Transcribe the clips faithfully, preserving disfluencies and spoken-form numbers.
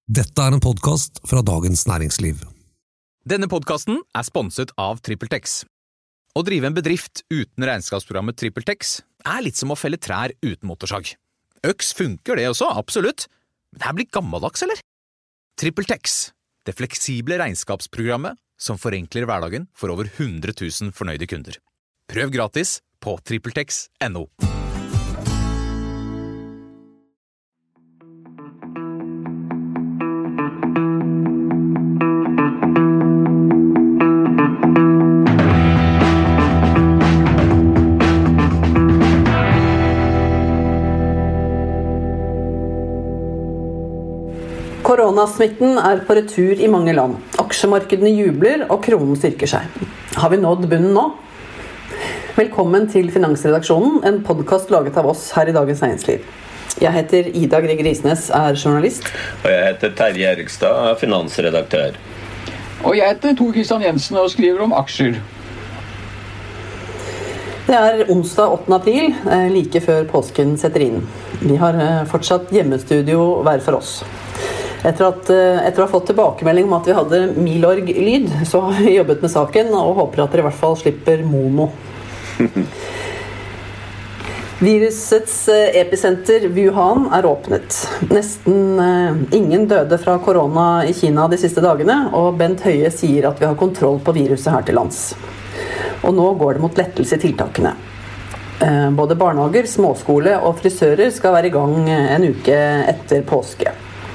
Dette er en podcast fra Dagens Næringsliv. Denne podcasten er sponset av TrippelTex. Å drive en bedrift uten regnskapsprogrammet TrippelTex er litt som å felle trær uten motorsag. Øks funker det også, absolutt. Men det her blir gammeldags, eller? TrippelTex, det fleksible regnskapsprogrammet som forenkler hverdagen for over hundre tusen fornøyde kunder. Prøv gratis på trippeltex punktum no. Koronasmitten er på retur i mange land. Aksjemarkedene jubler, og kronen styrker seg. Har vi nådd bunnen nå? Velkommen til Finansredaksjonen, en podcast laget av oss her i Dagens Næringsliv. Jeg heter Ida Greg Risnes, er journalist. Og jeg heter Terje Erikstad, er finansredaktør. Og jeg heter Tor Kristian Jensen og skriver om aksjer. Det er onsdag åttende april, like før påsken setter inn. Vi har fortsatt hjemmestudio hver for oss. Etter, at, etter å ha fått tilbakemelding om at vi hadde Milorg-lyd, så har vi jobbet med saken og håper at dere i hvert fall slipper mono. Virusets episenter Wuhan er åpnet. Nesten ingen døde fra korona i Kina de siste dagene, og Bent Høie sier at vi har kontroll på viruset her til lands. Og nå går det mot lettelse i tiltakene. Både barnehager, småskole og frisører skal være i gang en uke etter påske.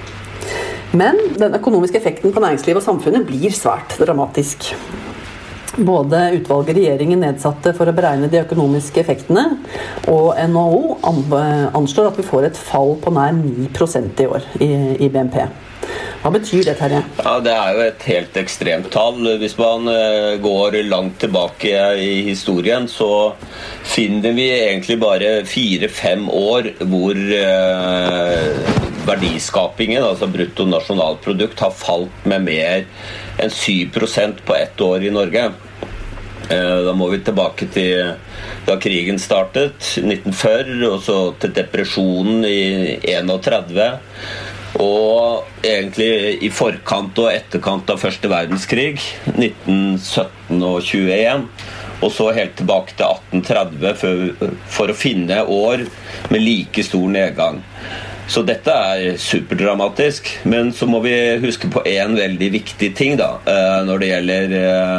Men den økonomiske effekten på næringslivet og samfunnet blir svært dramatisk. Både utvalget regjeringen nedsatte for å beregne de økonomiske effektene, og N H O anslår at vi får et fall på nær ni prosent i år i, i B N P. Hva betyr det, Terje? Ja, det er jo et helt ekstremt tall. Hvis man går langt tilbake i historien, så finner vi egentlig bare fire-fem år hvor eh, verdiskapingen, altså brutto nasjonalprodukt, har falt med mer enn syv prosent på ett år i Norge. Da må vi tilbake til da krigen startet, nitten førti, og så til depresjonen i trettien, og egentlig i forkant og etterkant av første verdenskrig, nitten sytten og tjueen, og så helt tilbake til atten tretti for, for å finne år med like stor nedgang. Så dette er superdramatisk, men så må vi huske på en veldig viktig ting da, når det gjelder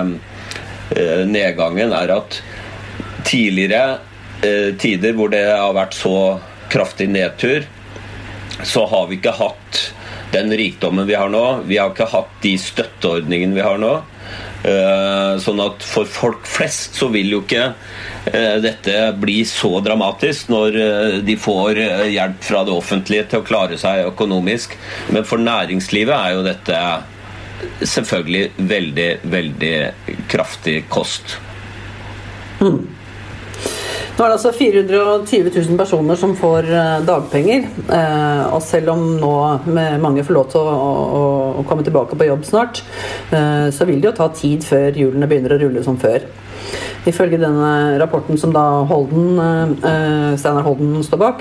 nedgangen, er at tidligere tider hvor det har vært så kraftig nedtur, så har vi ikke hatt den rikdommen vi har nå. Vi har ikke hatt de støtteordningene vi har nå. Sånn at for folk flest så vil jo ikke dette bli så dramatisk når de får hjelp fra det offentlige til å klare seg økonomisk. Men for næringslivet er jo dette selvfølgelig veldig, veldig kraftig kost. Mm. Nå er det altså fire hundre og tjue tusen personer som får dagpenger, og selv om nå mange får lov til å, å, å komme tilbake på jobb snart, så vil det jo ta tid før hjulene begynner å rulle som før. Ifølge denne rapporten som da Holden, eh, Steinar Holden står bak,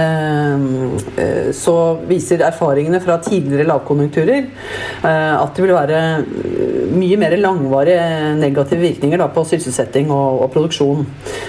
eh, så viser erfaringene fra tidligere lavkonjunkturer eh, at det vil være mye mer langvarige negative virkninger da, på sysselsetting og, og produksjon.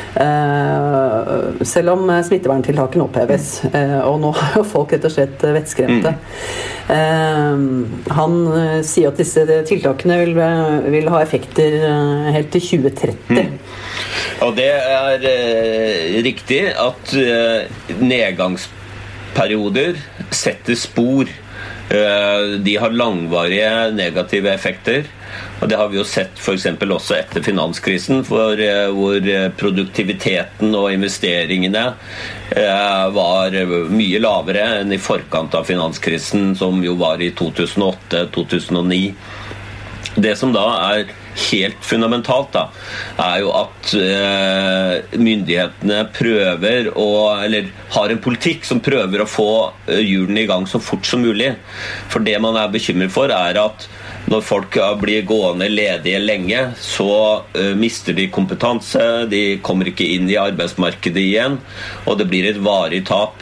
Eh, selv om smitteverntiltakene oppheves, eh, og nå er jo folk rett og slett vettskremte. Eh, han sier at disse tiltakene vil, vil ha effekter helt til tjue tretti. Mm. Og det er eh, riktig at eh, nedgangsperioder setter spor. Eh, de har langvarige negative effekter. Og det har vi jo sett for eksempel også etter finanskrisen, for, eh, hvor produktiviteten og investeringene eh, var mye lavere enn i forkant av finanskrisen, som jo var i to tusen og åtte til to tusen og ni. Det som da er helt fundamentalt da, er jo at eh, myndighetene prøver å, eller har en politikk som prøver å få hjulene i gang så fort som mulig. For det man er bekymret for er at når folk blir gående ledige lenge, så uh, mister de kompetanse, de kommer ikke inn i arbeidsmarkedet igjen, og det blir et varig tap.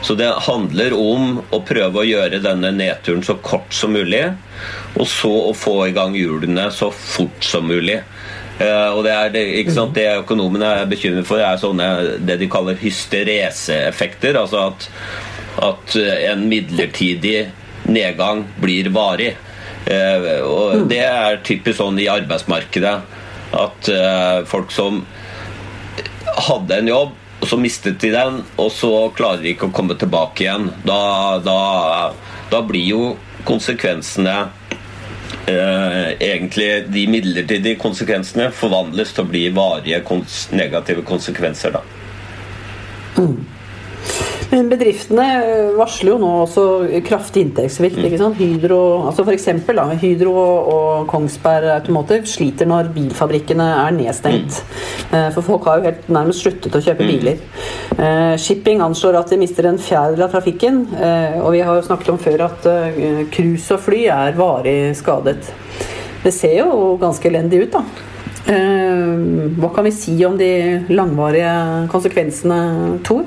Så det handler om å prøve å gjøre denne nedturen så kort som mulig, og så å få i gang hjulene så fort som mulig. Uh, og det er det, ikke sant, det økonomene er bekymret for er sånne, det de kaller hystereseeffekter, altså at, at en midlertidig nedgang blir varig. Uh, og det er typisk sånn i arbeidsmarkedet at uh, folk som hadde en jobb, og så mistet de den, og så klarer de ikke å komme tilbake igjen. Da, da, da blir jo konsekvensene uh, egentlig de midlertidige konsekvensene forvandles til å bli varige kons- negative konsekvenser da. Mm. Men bedriftene varsler jo nå også kraftig inntektssvikt, ikke sant? Hydro, altså for eksempel da, Hydro og Kongsberg Automotive sliter når bilfabrikkene er nedstengt. Mm. For folk har jo helt nærmest sluttet å kjøpe biler. Mm. Shipping anslår at de mister en fjerdedel av trafikken, og vi har jo snakket om før at cruise og fly er varig skadet. Det ser jo ganske elendig ut da. Hva kan vi si om de langvarige konsekvensene, Tor?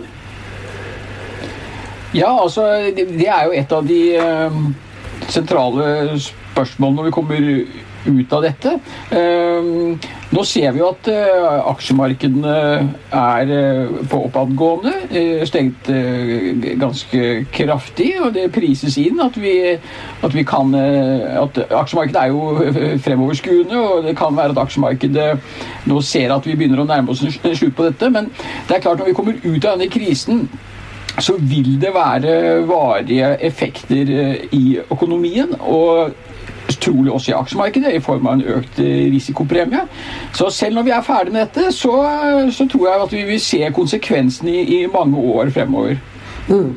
Ja, altså, det, det er jo et av de uh, sentrale spørsmålene når vi kommer ut av dette. Uh, nå ser vi jo at uh, aksjemarkedene er uh, på oppadgående, uh, steget uh, ganske kraftig, og det prises inn at vi, at vi kan, uh, at aksjemarkedet er jo fremoverskuende, og det kan være at aksjemarkedet nå ser at vi begynner å nærme oss en slutt på dette, men det er klart når vi kommer ut av denne krisen, så vil det være varige effekter i økonomien, og trolig også i aksjemarkedet, i form av en økt risikopremie. Så selv når vi er ferdig med dette, så, så tror jeg at vi vil se konsekvensene i, i mange år fremover. Mm.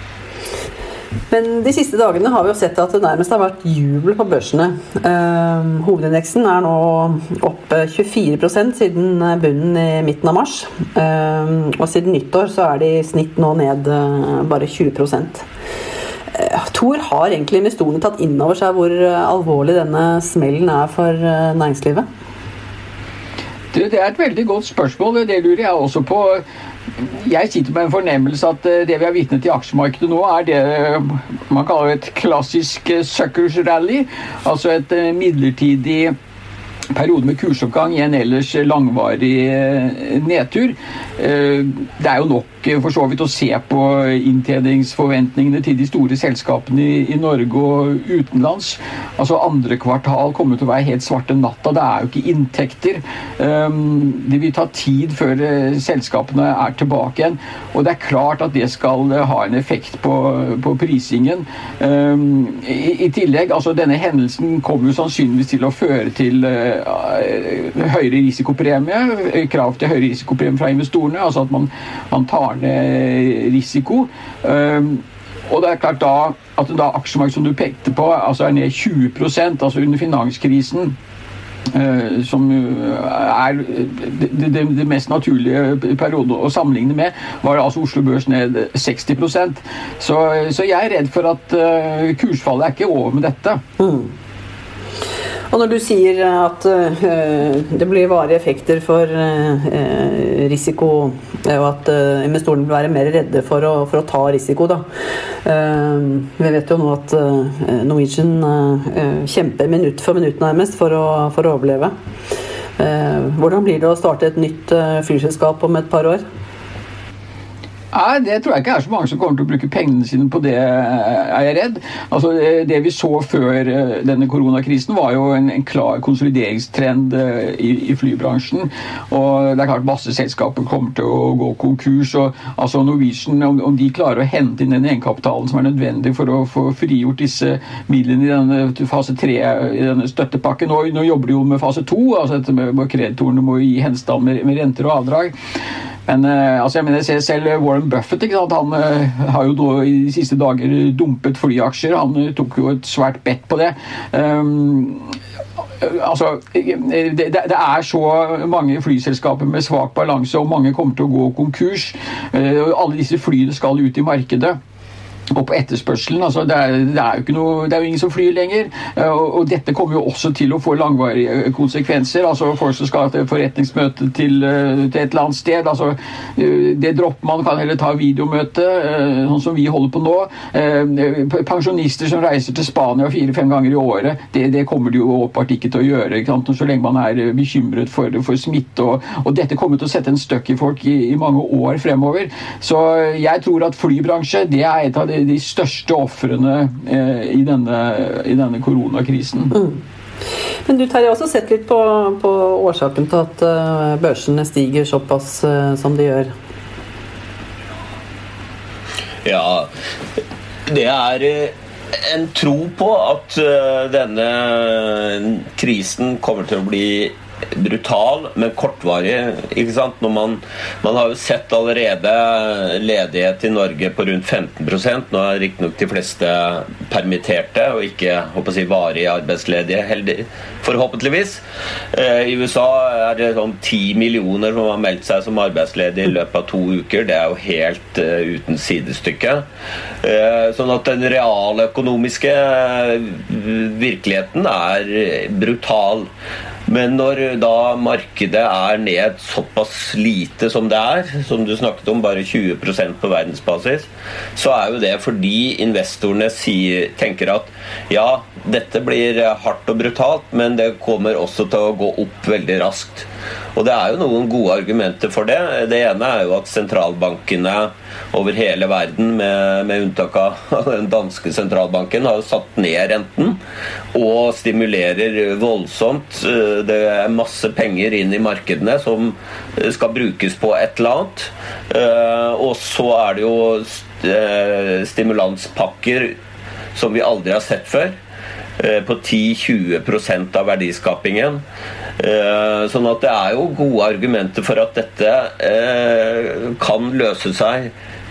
Men de siste dagene har vi jo sett at det nærmest har vært jubel på børsene. Eh, hovedindeksen er nå opp tjuefire prosent siden bunnen i midten av mars. Eh, og siden nyttår så er de i snitt nå ned eh, bare tjue prosent. Eh, Tor, har egentlig investorene tatt inn over seg hvor alvorlig denne smellen er for eh, næringslivet? Det, det er et veldig godt spørsmål, det lurer jeg også på. Jeg sitter med en fornemmelse at det vi har vitnet i aksjemarkedet nå er det man kaller et klassisk suckers rally, altså et midlertidig periode med kursoppgang i en ellers langvarig nedtur. Det er jo nok for så vidt å se på inntjeningsforventningene til de store selskapene i, i Norge og utenlands. Altså andre kvartal kommer til å være helt svarte natta. Det er jo ikke inntekter. Det vil ta tid før selskapene er tilbake igjen. Og det er klart at det skal ha en effekt på, på prisingen. I, i tillegg, altså denne hendelsen kommer jo sannsynligvis til å føre til høyere risikopremie, krav til høyere risikopremie fra investorene, altså at man, man tar ned risiko. Um, og det er klart da at da aksjemarkedet som du pekte på, altså er ned tjue prosent, altså under finanskrisen, uh, som er det, det, det mest naturlige periode å sammenligne med, var altså Oslo Børs ned seksti prosent. Så, så jeg er redd for at uh, kursfallet er ikke over med dette. Mm. Og når du sier at uh, det blir varige effekter for uh, risiko, og at uh, investorene vil være mer redde for å, for å ta risiko, da. Uh, vi vet jo nå at uh, Norwegian uh, kjemper minutt for minutt nærmest for å, for å overleve. Uh, hvordan blir det å starte et nytt uh, flyselskap om et par år? Nei, det tror jeg ikke er så mange som kommer til å bruke pengene sine på det, er jeg redd. Altså, det vi så før denne koronakrisen var jo en, en klar konsolideringstrend i, i flybransjen. Og det er klart masse selskaper kommer til å gå konkurs. Og, altså Norwegian, om, om de klarer å hente inn den egenkapitalen som er nødvendig for å få frigjort disse midlene i denne fase tre, i denne støttepakken. Nå, nå jobber de jo med fase to, altså dette med, med kreditorene må gi henstand med, med renter og avdrag. Men altså jeg mener, jeg ser selv Warren Buffett, ikke sant? Han uh, har jo da, i de siste dager dumpet flyaksjer. Han uh, tok jo et svært bett på det. Um, altså, det, det er så mange flyselskaper med svak balanse, og mange kommer til å gå konkurs. Uh, alle disse flyene skal ut i markedet. og på etterspørselen, altså det er, det er jo ikke noe, det er jo ingen som flyr lenger, og, og dette kommer jo også til å få langvarige konsekvenser, altså folk som skal til forretningsmøte til, til et eller annet sted, altså det dropper man, kan heller ta videomøte, sånn som vi holder på nå, pensjonister som reiser til Spania fire-fem ganger i året, det, det kommer de jo åpenbart ikke til å gjøre, ikke sant? Så lenge man er bekymret for, for smitte, og, og dette kommer til å sette en støkk i folk i, i mange år fremover, så jeg tror at flybransje, det er et av de de største ofrene eh, i, denne, i denne koronakrisen. Mm. Men du Terje, har også sett litt på, på årsaken til at uh, børsene stiger såpass uh, som de gjør. Ja, det er en tro på at uh, denne krisen kommer til å bli brutal, men kortvarig, ikke sant? Når man, man har jo sett allerede ledighet i Norge på rundt femten prosent, nå er riktig nok de fleste permitterte, og ikke, håper jeg, varig arbeidsledige, heldig, forhåpentligvis. Eh, I U S A er det sånn ti millioner som har meldt seg som arbeidsledige i løpet av to uker, det er jo helt uh, uten sidestykke. Eh, sånn at den realøkonomiske virkeligheten er brutal. Men når da markedet er ned såpass lite som det er, som du snakket om, bare tjue prosent på verdensbasis, så er jo det fordi investorene sier, tenker at ja, dette blir hardt og brutalt, men det kommer også til å gå opp veldig raskt. Og det er jo noen gode argumenter for det. Det ene er jo at sentralbankene over hele verden, med, med unntak av den danske sentralbanken, har satt ned renten og stimulerer voldsomt. Det er masse penger inn i markedene som skal brukes på et eller annet. Og så er det jo stimulanspakker som vi aldri har sett før, på ti til tjue prosent av verdiskapingen. Sånn at det er jo gode argumenter for at dette kan løse seg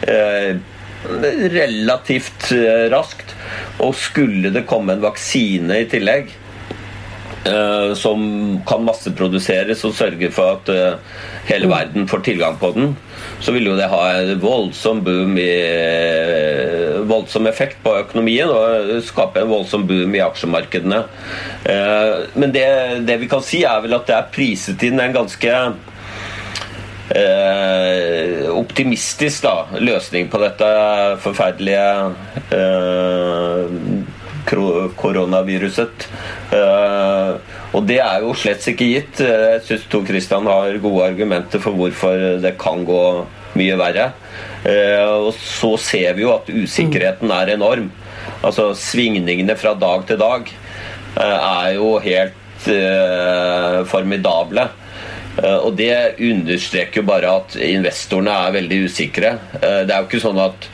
relativt raskt, og skulle det komme en vaksine i tillegg som kan masseproduseres og sørge for at hele verden får tilgang på den, så vil jo det ha en voldsom boom i, voldsom effekt på økonomien og skape en voldsom boom i aksjemarkedene. Men det, det vi kan si er vel at det er priset inn en ganske Eh, optimistisk da, løsning på dette forferdelige eh, koronaviruset. Eh, og det er jo slett ikke gitt. Jeg synes Tor Christian har gode argumenter for hvorfor det kan gå mye verre. Eh, og så ser vi jo at usikkerheten er enorm. Altså svingningene fra dag til dag eh, er jo helt eh, formidable. Og det understreker jo bare at investorene er veldig usikre. Det er jo ikke sånn at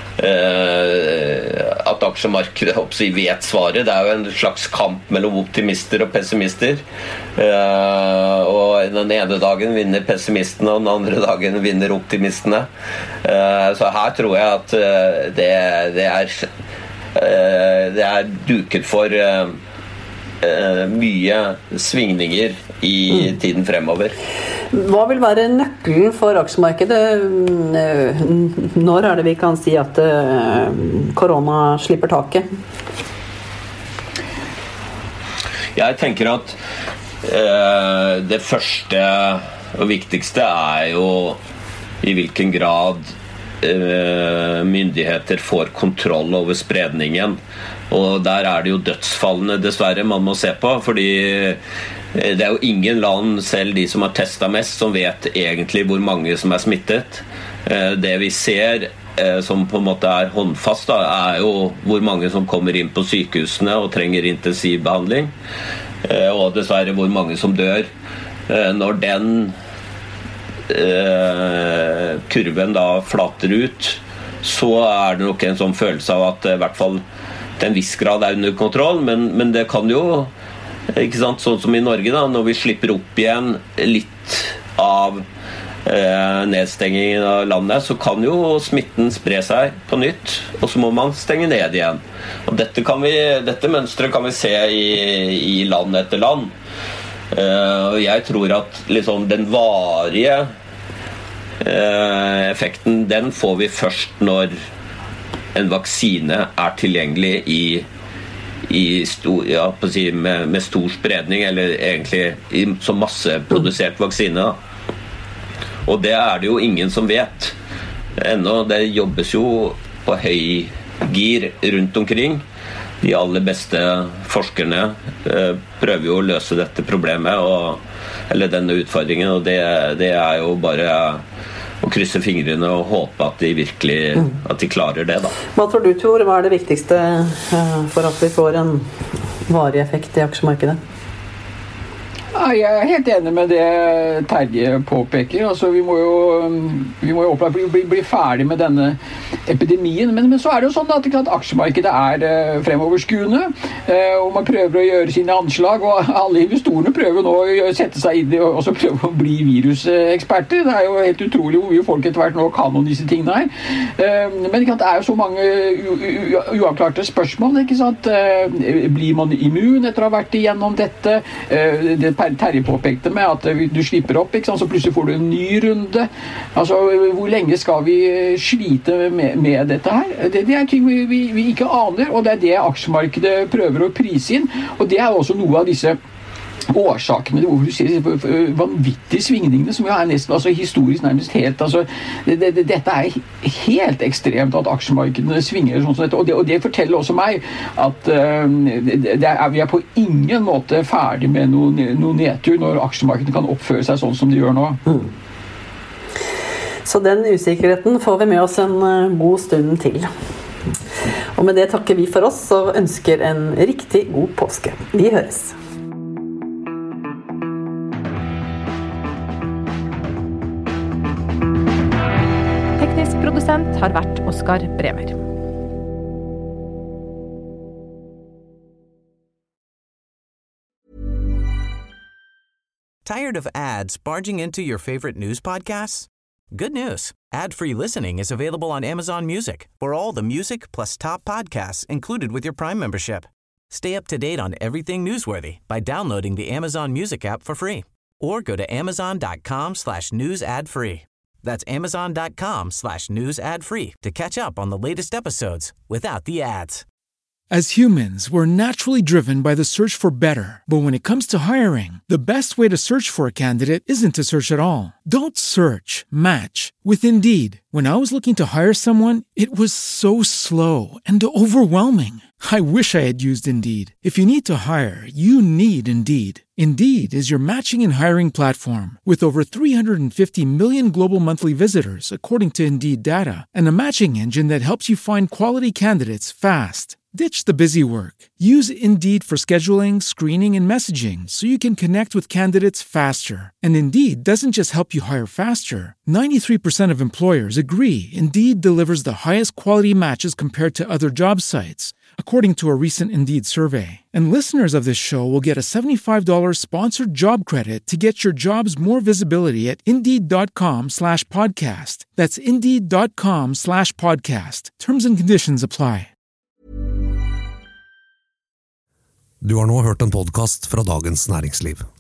at aksjemarkedet vet svaret. Det er jo en slags kamp mellom optimister og pessimister. Og den ene dagen vinner pessimistene, og den andre dagen vinner optimistene. Så her tror jeg at det, det er det er duket for mye svingninger i tiden fremover. Hva vil være nøkkelen for aksjemarkedet? Når er det vi kan si at korona slipper taket? Jeg tenker at eh, det første og viktigste er jo i hvilken grad eh, myndigheter får kontroll over spredningen. Og der er det jo dødsfallene dessverre man må se på, fordi det er jo ingen land, selv de som har testet mest, som vet egentlig hvor mange som er smittet. Det vi ser som på en måte er håndfast da, er jo hvor mange som kommer inn på sykehusene og trenger intensivbehandling, og dessverre hvor mange som dør. Når den kurven da flater ut, så er det nok en sånn følelse av at i hvert fall til en viss grad er under kontroll, men, men det kan jo, ikke sant, sånn som i Norge da, når vi slipper opp igjen litt av eh, nedstengingen av landet, så kan jo smitten spre seg på nytt, og så må man stenge ned igjen. Og dette, kan vi, dette mønstret kan vi se i, i land etter land. Eh, og jeg tror at liksom, den varige eh, effekten, den får vi først når en vaksine er tilgjengelig i, i stor, ja, på å si, med, med stor spredning, eller egentlig i, som masseprodusert vaksine. Og det er det jo ingen som vet. Ennå, det jobbes jo på høy gir rundt omkring. De aller beste forskerne eh, prøver jo å løse dette problemet, og, eller denne utfordringen, og det, det er jo bare å krysse fingrene og håpe at de virkelig at de klarer det da. Hva tror du, Tor? Hva er det viktigste eh, for at vi får en varig effekt i aksjemarkedet? Ja, jeg er helt enig med det Terje påpeker. Altså, vi må jo, vi må jo bli, bli, bli ferdig med denne epidemien. Men, men så er det jo sånn at, at aksjemarkedet er eh, fremoverskuende, eh, og man prøver å gjøre sine anslag, og alle investorene prøver nå å sette seg inn i og også prøve å bli viruseksperter. Det er jo helt utrolig hvor mye folk etter hvert nå kan om disse tingene her. Eh, men ikke sant, det er jo så mange u, u, uavklarte spørsmål, ikke sant? Eh, blir man immun etter å ha vært igjennom dette? Eh, det Terje påpekte med at du slipper opp, ikke sant? Så plutselig får du en ny runde. Altså, hvor lenge skal vi slite med, med dette her? Det, det er ting vi, vi, vi ikke aner, og det er det aksjemarkedet prøver å prise inn. Og det er også noe av disse årsakene til hvorfor du ser disse vanvittige svingningene, som jo er nesten altså, historisk nærmest helt altså, det, det, dette er helt ekstremt at aksjemarkedene svinger sånn som dette, og det, og det forteller også meg at uh, det er, vi er på ingen måte ferdig med noe, noe nedtur når aksjemarkedene kan oppføre seg sånn som de gjør nå. Mm. Så den usikkerheten får vi med oss en god stund til. Og med det takker vi for oss og ønsker en riktig god påske. Vi høres. Produsent har vært Oskar Bremer. Tired of ads barging into your favorite news podcasts? Good news. Ad-free listening is available on Amazon Music for all the music plus top podcasts included with your Prime membership. Stay up to date on everything newsworthy by downloading the Amazon Music app for free or go to amazon.com slash news ad free. That's amazon.com slash news ad free to catch up on the latest episodes without the ads. As humans, we're naturally driven by the search for better. But when it comes to hiring, the best way to search for a candidate isn't to search at all. Don't search, match with Indeed. When I was looking to hire someone, it was so slow and overwhelming. I wish I had used Indeed. If you need to hire, you need Indeed. Indeed is your matching and hiring platform with over three hundred fifty million global monthly visitors, according to Indeed data, and a matching engine that helps you find quality candidates fast. Ditch the busy work. Use Indeed for scheduling, screening, and messaging so you can connect with candidates faster. And Indeed doesn't just help you hire faster. ninety-three percent of employers agree Indeed delivers the highest quality matches compared to other job sites, according to a recent Indeed survey. And listeners of this show will get a seventy-five dollars sponsored job credit to get your jobs more visibility at Indeed.com slash podcast. That's Indeed.com slash podcast. Terms and conditions apply. Du har nå hørt en podcast fra Dagens Næringsliv.